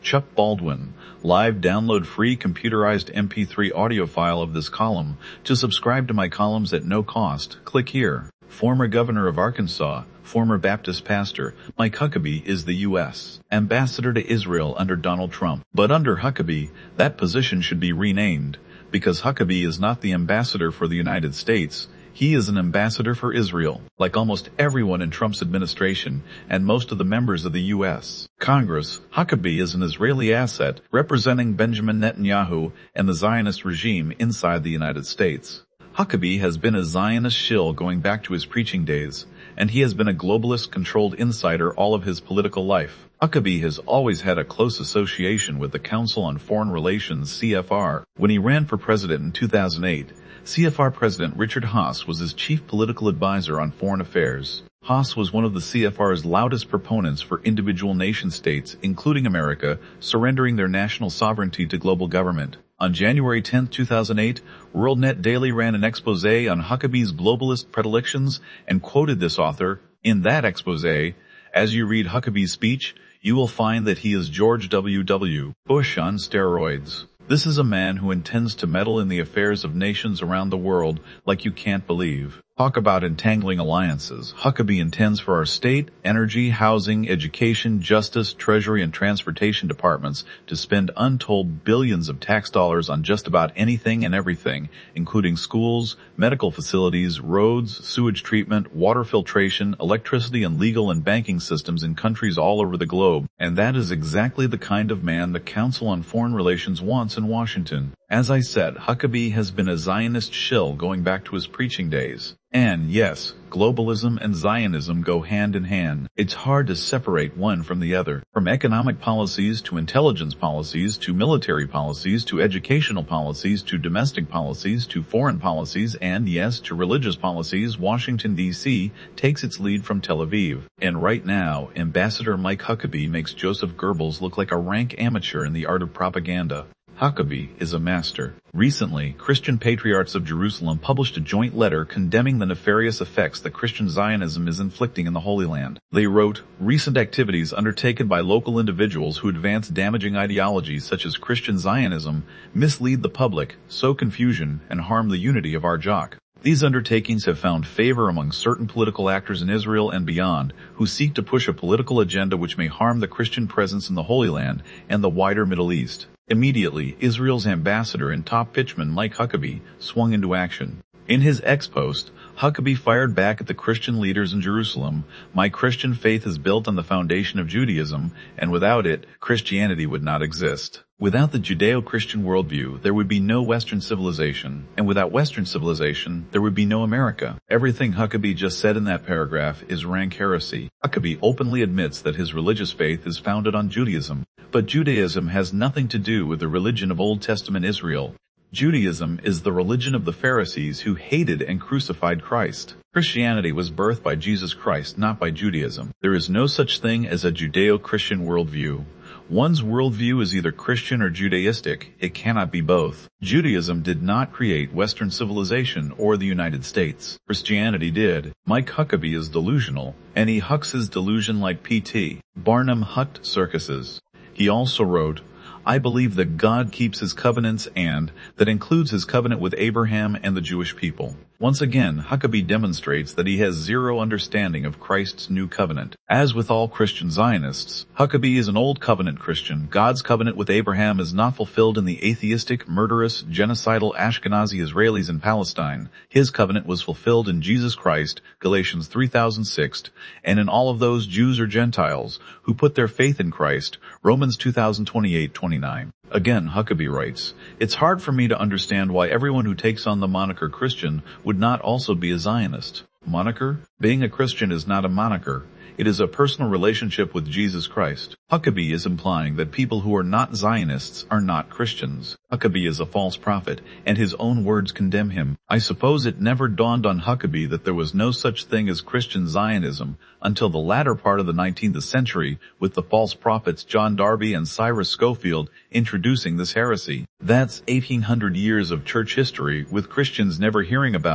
Chuck Baldwin. Live download free computerized MP3 audio file of this column. To subscribe to my columns at no cost, click here. Former Governor of Arkansas, former Baptist pastor, Mike Huckabee is the U.S. Ambassador to Israel under Donald Trump. But under Huckabee, that position should be renamed, because Huckabee is not the ambassador for the United States. He is an ambassador for Israel, like almost everyone in Trump's administration and most of the members of the U.S. Congress. Huckabee is an Israeli asset representing Benjamin Netanyahu and the Zionist regime inside the United States. Huckabee has been a Zionist shill going back to his preaching days, and he has been a globalist-controlled insider all of his political life. Huckabee has always had a close association with the Council on Foreign Relations, CFR. When he ran for president in 2008, CFR President Richard Haass was his chief political advisor on foreign affairs. Haass was one of the CFR's loudest proponents for individual nation-states, including America, surrendering their national sovereignty to global government. On January 10, 2008, WorldNet Daily ran an expose on Huckabee's globalist predilections and quoted this author. In that expose, as you read Huckabee's speech, you will find that he is George W. Bush on steroids. This is a man who intends to meddle in the affairs of nations around the world like you can't believe. Talk about entangling alliances. Huckabee intends for our state, energy, housing, education, justice, treasury, and transportation departments to spend untold billions of tax dollars on just about anything and everything, including schools, medical facilities, roads, sewage treatment, water filtration, electricity, and legal and banking systems in countries all over the globe. And that is exactly the kind of man the Council on Foreign Relations wants in Washington. As I said, Huckabee has been a Zionist shill going back to his preaching days. And yes, globalism and Zionism go hand in hand. It's hard to separate one from the other. From economic policies to intelligence policies to military policies to educational policies to domestic policies to foreign policies and, yes, to religious policies, Washington, D.C. takes its lead from Tel Aviv. And right now, Ambassador Mike Huckabee makes Joseph Goebbels look like a rank amateur in the art of propaganda. Huckabee is a master. Recently, Christian Patriarchs of Jerusalem published a joint letter condemning the nefarious effects that Christian Zionism is inflicting in the Holy Land. They wrote, recent activities undertaken by local individuals who advance damaging ideologies such as Christian Zionism mislead the public, sow confusion, and harm the unity of our JOC. These undertakings have found favor among certain political actors in Israel and beyond who seek to push a political agenda which may harm the Christian presence in the Holy Land and the wider Middle East. Immediately, Israel's ambassador and top pitchman Mike Huckabee swung into action. In his ex-post, Huckabee fired back at the Christian leaders in Jerusalem. My Christian faith is built on the foundation of Judaism, and without it, Christianity would not exist. Without the Judeo-Christian worldview, there would be no Western civilization, and without Western civilization, there would be no America. Everything Huckabee just said in that paragraph is rank heresy. Huckabee openly admits that his religious faith is founded on Judaism, but Judaism has nothing to do with the religion of Old Testament Israel. Judaism is the religion of the Pharisees who hated and crucified Christ. Christianity was birthed by Jesus Christ, not by Judaism. There is no such thing as a Judeo-Christian worldview. One's worldview is either Christian or Judaistic. It cannot be both. Judaism did not create Western civilization or the United States. Christianity did. Mike Huckabee is delusional, and he hucks his delusion like P.T. Barnum hucked circuses. He also wrote, I believe that God keeps his covenants and that includes his covenant with Abraham and the Jewish people. Once again, Huckabee demonstrates that he has zero understanding of Christ's new covenant. As with all Christian Zionists, Huckabee is an old covenant Christian. God's covenant with Abraham is not fulfilled in the atheistic, murderous, genocidal Ashkenazi Israelis in Palestine. His covenant was fulfilled in Jesus Christ, Galatians 3,006, and in all of those Jews or Gentiles who put their faith in Christ, Romans 2,028-29. Again, Huckabee writes, it's hard for me to understand why everyone who takes on the moniker Christian would not also be a Zionist. Moniker? Being a Christian is not a moniker. It is a personal relationship with Jesus Christ. Huckabee is implying that people who are not Zionists are not Christians. Huckabee is a false prophet, and his own words condemn him. I suppose it never dawned on Huckabee that there was no such thing as Christian Zionism until the latter part of the 19th century, with the false prophets John Darby and Cyrus Schofield introducing this heresy. That's 1800 years of church history, with Christians never hearing about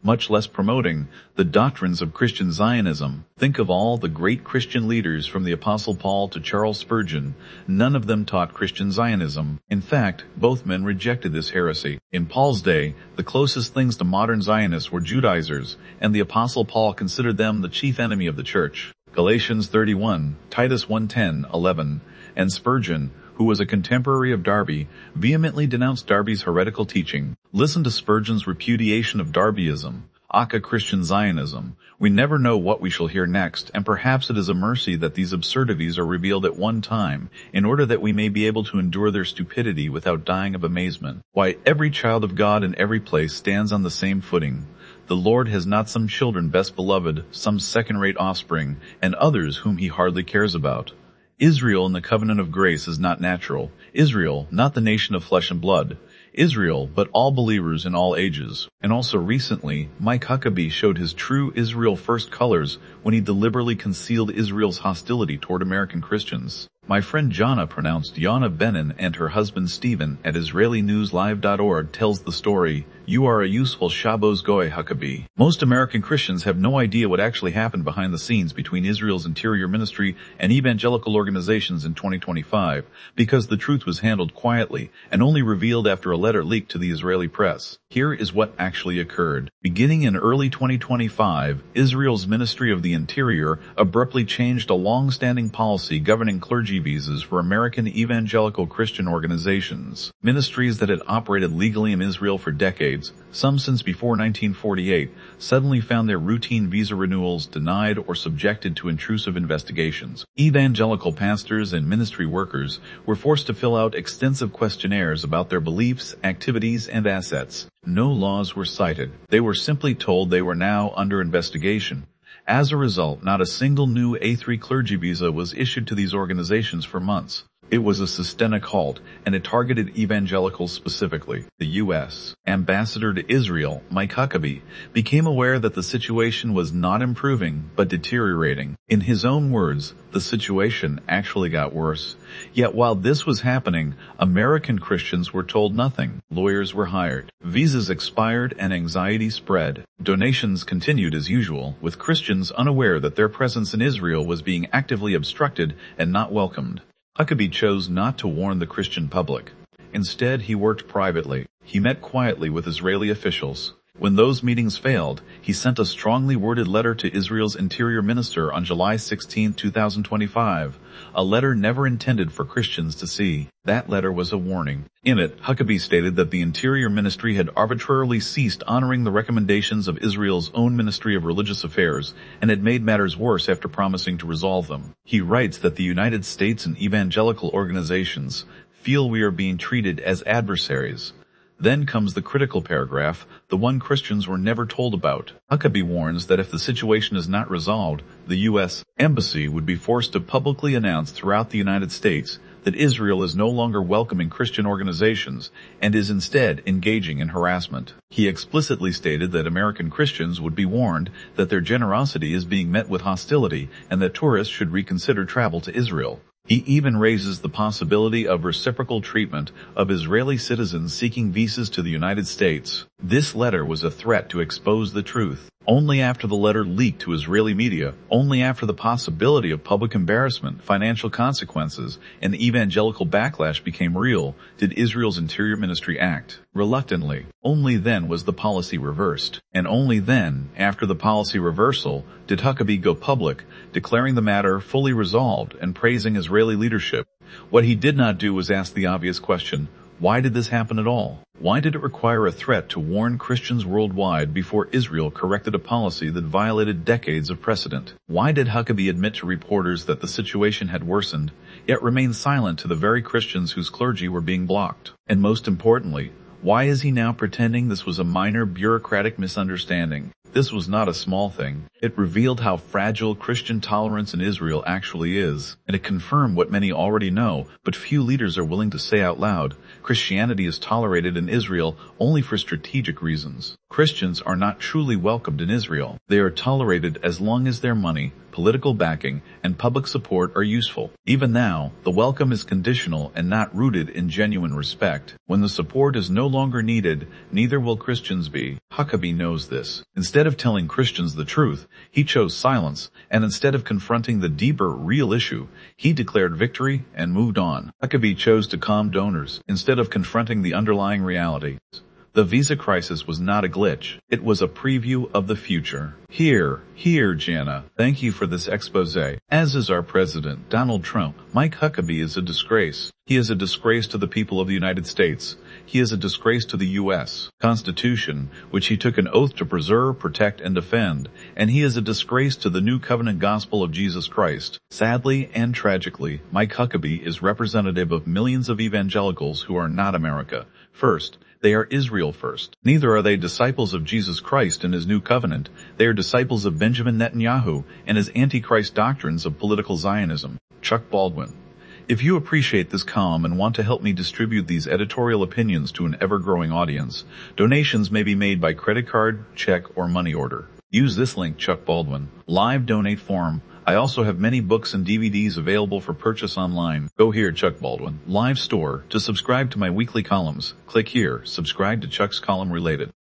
much less promoting the doctrines of Christian Zionism. Think of all the great Christian leaders from the Apostle Paul to Charles Spurgeon. None of them taught Christian Zionism. In fact, both men rejected this heresy. In Paul's day, the closest things to modern Zionists were Judaizers, and the Apostle Paul considered them the chief enemy of the church. Galatians 31, Titus 1:10, 11, and Spurgeon, who was a contemporary of Darby, vehemently denounced Darby's heretical teaching. Listen to Spurgeon's repudiation of Darbyism, aka Christian Zionism. We never know what we shall hear next, and perhaps it is a mercy that these absurdities are revealed at one time, in order that we may be able to endure their stupidity without dying of amazement. Why, every child of God in every place stands on the same footing. The Lord has not some children best beloved, some second-rate offspring, and others whom he hardly cares about. Israel in the covenant of grace is not natural. Israel, not the nation of flesh and blood. Israel, but all believers in all ages. And also recently, Mike Huckabee showed his true Israel first colors when he deliberately concealed Israel's hostility toward American Christians. My friend Jana, pronounced Yana Benin, and her husband Stephen at IsraeliNewsLive.org tells the story, "You are a useful Shabbos Goy, Huckabee." Most American Christians have no idea what actually happened behind the scenes between Israel's interior ministry and evangelical organizations in 2025, because the truth was handled quietly and only revealed after a letter leaked to the Israeli press. Here is what actually occurred. Beginning in early 2025, Israel's Ministry of the Interior abruptly changed a long-standing policy governing clergy visas for American evangelical Christian organizations. Ministries that had operated legally in Israel for decades, some since before 1948, suddenly found their routine visa renewals denied or subjected to intrusive investigations. Evangelical pastors and ministry workers were forced to fill out extensive questionnaires about their beliefs, activities, and assets. No laws were cited. They were simply told they were now under investigation. As a result, not a single new A3 clergy visa was issued to these organizations for months. It was a systemic halt, and it targeted evangelicals specifically. The U.S. Ambassador to Israel, Mike Huckabee, became aware that the situation was not improving, but deteriorating. In his own words, the situation actually got worse. Yet while this was happening, American Christians were told nothing. Lawyers were hired. Visas expired and anxiety spread. Donations continued as usual, with Christians unaware that their presence in Israel was being actively obstructed and not welcomed. Huckabee chose not to warn the Christian public. Instead, he worked privately. He met quietly with Israeli officials. When those meetings failed, he sent a strongly worded letter to Israel's interior minister on July 16, 2025, a letter never intended for Christians to see. That letter was a warning. In it, Huckabee stated that the Interior Ministry had arbitrarily ceased honoring the recommendations of Israel's own Ministry of Religious Affairs and had made matters worse after promising to resolve them. He writes that the United States and evangelical organizations feel we are being treated as adversaries. Then comes the critical paragraph, the one Christians were never told about. Huckabee warns that if the situation is not resolved, the U.S. Embassy would be forced to publicly announce throughout the United States that Israel is no longer welcoming Christian organizations and is instead engaging in harassment. He explicitly stated that American Christians would be warned that their generosity is being met with hostility and that tourists should reconsider travel to Israel. He even raises the possibility of reciprocal treatment of Israeli citizens seeking visas to the United States. This letter was a threat to expose the truth. Only after the letter leaked to Israeli media, only after the possibility of public embarrassment, financial consequences, and evangelical backlash became real, did Israel's Interior Ministry act. Reluctantly, only then was the policy reversed. And only then, after the policy reversal, did Huckabee go public, declaring the matter fully resolved and praising Israeli leadership. What he did not do was ask the obvious question, why did this happen at all? Why did it require a threat to warn Christians worldwide before Israel corrected a policy that violated decades of precedent? Why did Huckabee admit to reporters that the situation had worsened, yet remain silent to the very Christians whose clergy were being blocked? And most importantly, why is he now pretending this was a minor bureaucratic misunderstanding? This was not a small thing. It revealed how fragile Christian tolerance in Israel actually is, and it confirmed what many already know, but few leaders are willing to say out loud. Christianity is tolerated in Israel only for strategic reasons. Christians are not truly welcomed in Israel. They are tolerated as long as their money, political backing, and public support are useful. Even now, the welcome is conditional and not rooted in genuine respect. When the support is no longer needed, neither will Christians be. Huckabee knows this. Instead of telling Christians the truth, he chose silence, and instead of confronting the deeper, real issue, he declared victory and moved on. Huckabee chose to calm donors, instead of confronting the underlying reality. The visa crisis was not a glitch. It was a preview of the future. Here, Jana. Thank you for this expose. As is our president, Donald Trump, Mike Huckabee is a disgrace. He is a disgrace to the people of the United States. He is a disgrace to the U.S. Constitution, which he took an oath to preserve, protect, and defend. And he is a disgrace to the new covenant gospel of Jesus Christ. Sadly and tragically, Mike Huckabee is representative of millions of evangelicals who are not America. First, they are Israel first. Neither are they disciples of Jesus Christ and his new covenant. They are disciples of Benjamin Netanyahu and his antichrist doctrines of political Zionism. Chuck Baldwin. If you appreciate this column and want to help me distribute these editorial opinions to an ever-growing audience, donations may be made by credit card, check, or money order. Use this link, Chuck Baldwin. Live donate form. I also have many books and DVDs available for purchase online. Go here, Chuck Baldwin. Live store. To subscribe to my weekly columns, click here. Subscribe to Chuck's column related.